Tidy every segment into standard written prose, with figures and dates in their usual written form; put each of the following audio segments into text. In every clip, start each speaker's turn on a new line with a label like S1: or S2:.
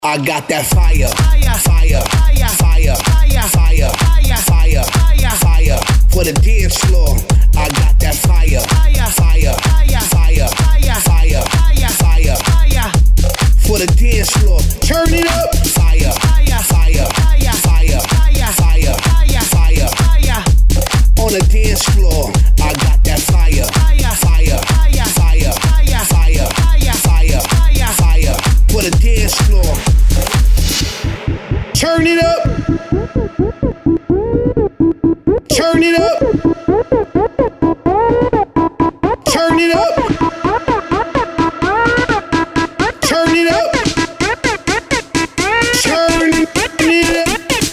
S1: I got that fire, fire, fire, fire, fire, fire, fire for the dance floor. I got that fire, fire, fire, fire, fire, fire for the dance floor. Turn it up, fire, fire, fire, fire, fire, fire on the dance floor. I got that fire, fire, fire, fire, fire, fire for the dance floor. Turn it up. Turn it up. Turn it up. Turn it up. Turn it up. Turn it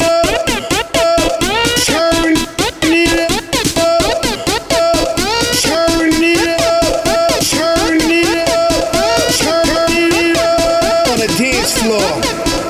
S1: up. On the dance floor.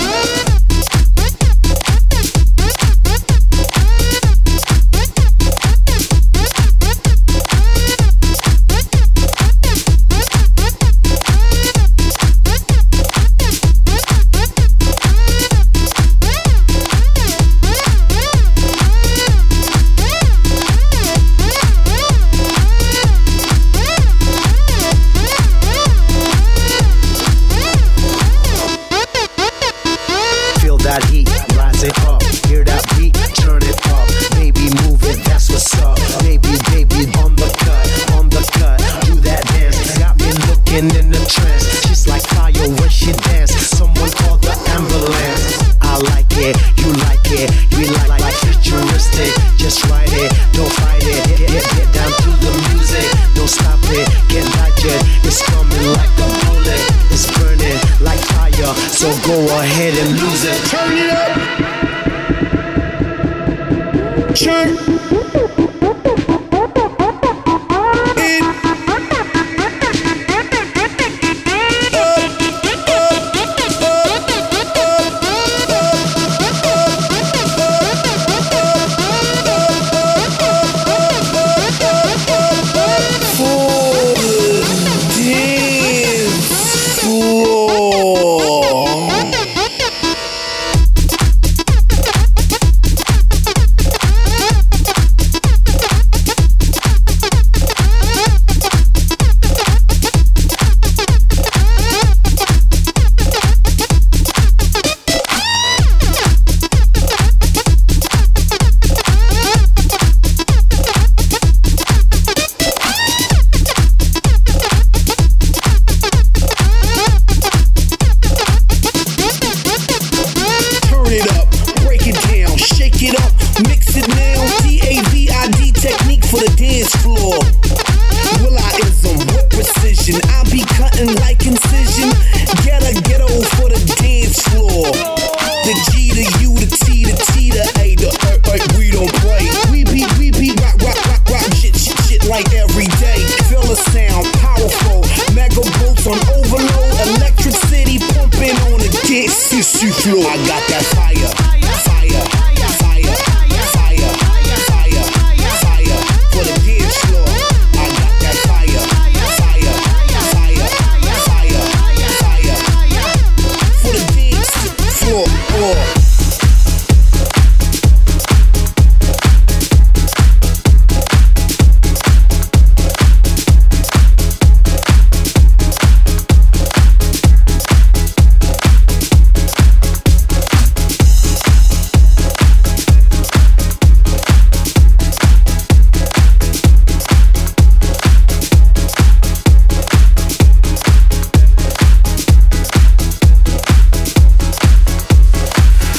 S2: That heat, rise it up, hear that beat, turn it up, baby move it, that's what's up, baby, on the cut, do that dance, got me looking in the trance, she's like fire when she dance, someone call the ambulance, I like it, you like it, we like futuristic, just ride it, don't fight it, get down to the music, don't stop it, get digit, it's coming like a bullet, it's burning like fire, so go ahead and lose it.
S1: Turn it up. Turn it. Shake it up, mix it now. DAVID technique for the dance floor. Will I ism with precision? I'll be cutting like incision. Ghetto for the dance floor. The G to U, the T to T to A, the we don't play. We beat rock shit like every day. Feel the sound, powerful. Mega bolts on overload. Electricity pumping on the dance floor. I got that fire, fire. For the dance floor, I got that fire, for the dance floor.